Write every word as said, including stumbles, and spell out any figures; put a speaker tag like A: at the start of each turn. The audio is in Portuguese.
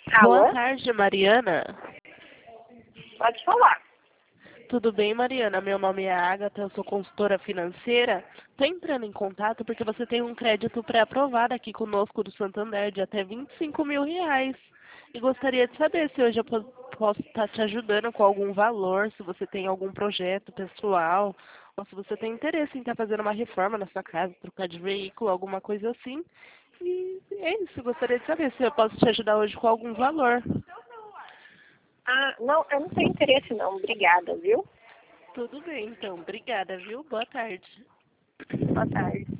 A: Alô?
B: Boa tarde, Mariana.
A: Pode falar.
B: Tudo bem, Mariana? Meu nome é Agatha, eu sou consultora financeira. Estou entrando em contato porque você tem um crédito pré-aprovado aqui conosco do Santander de até vinte e cinco mil reais. E gostaria de saber se hoje eu po- posso estar te ajudando com algum valor, se você tem algum projeto pessoal, ou se você tem interesse em estar fazendo uma reforma na sua casa, trocar de veículo, alguma coisa assim. E é isso, gostaria de saber se eu posso te ajudar hoje com algum valor.
A: Ah, não, eu não tenho interesse não. Obrigada, viu?
B: Tudo bem, então. Obrigada, viu? Boa tarde.
A: Boa tarde.